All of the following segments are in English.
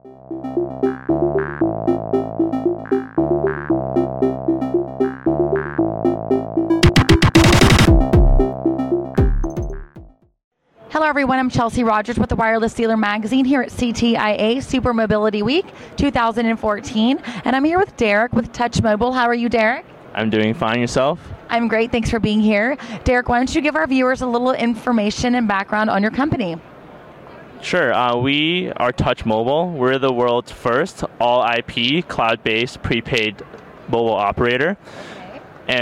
Hello everyone, I'm Chelsea Rogers with the Wireless Dealer Magazine here at CTIA Super Mobility Week 2014, and I'm here with Derek with Touch Mobile. How are you, Derek? I'm doing fine. Yourself? I'm great. Thanks for being here. Derek, why don't you give our viewers a little information and background on your company? Sure. We are Touch Mobile. We're the world's first all-IP, cloud-based, prepaid mobile operator. Okay.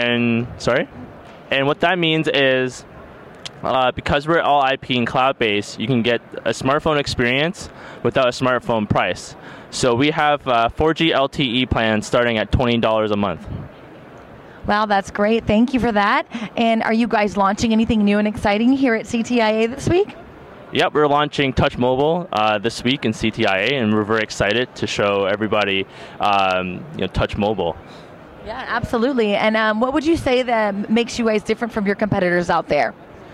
And what that means is because we're all IP and cloud-based, you can get a smartphone experience without a smartphone price. So we have 4G LTE plans starting at $20 a month. Wow, that's great. Thank you for that. And are you guys launching anything new and exciting here at CTIA this week? Yep, we're launching Touch Mobile this week in CTIA, and we're very excited to show everybody Touch Mobile. Yeah, absolutely. And what would you say that makes you guys different from your competitors out there?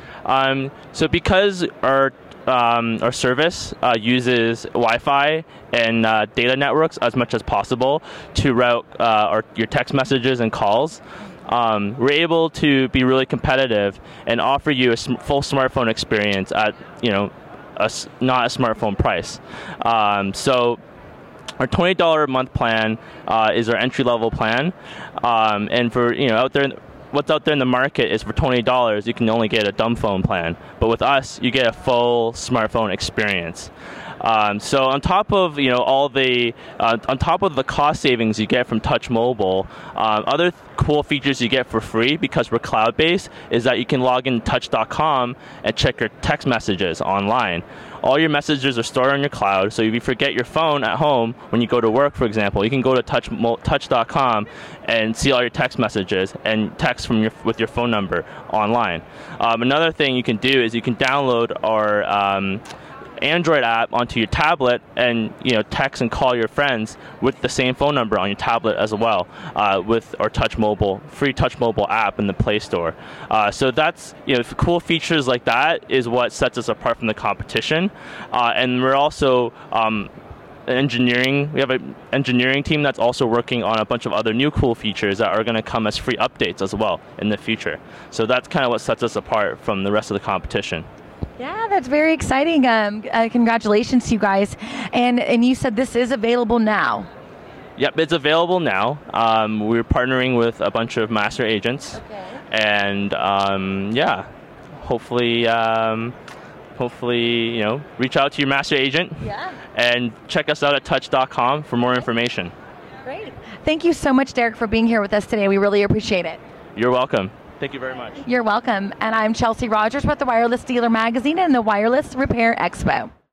So because our service uses Wi-Fi and data networks as much as possible to route your text messages and calls, we're able to be really competitive and offer you a full smartphone experience at not a smartphone price. So our $20 a month plan is our entry-level plan, and for what's out there in the market is for $20, you can only get a dumb phone plan. But with us, you get a full smartphone experience. So on top of on top of the cost savings you get from Touch Mobile, other cool features you get for free because we're cloud-based is that you can log in touch.com and check your text messages online. All your messages are stored on your cloud, so if you forget your phone at home when you go to work, for example, you can go to touch.com and see all your text messages and text with your phone number online. Another thing you can do is you can download our Android app onto your tablet and text and call your friends with the same phone number on your tablet as well, with our free Touch Mobile app in the Play Store. So that's cool features like that is what sets us apart from the competition. And we're also we have an engineering team that's also working on a bunch of other new cool features that are going to come as free updates as well in the future. So that's kind of what sets us apart from the rest of the competition. Yeah, that's very exciting. Congratulations to you guys. And you said this is available now. Yep, it's available now. We're partnering with a bunch of master agents. Okay. And hopefully, reach out to your master agent. Yeah. And check us out at touch.com for more information. Great. Thank you so much, Derek, for being here with us today. We really appreciate it. You're welcome. Thank you very much. You're welcome. And I'm Chelsea Rogers with the Wireless Dealer Magazine and the Wireless Repair Expo.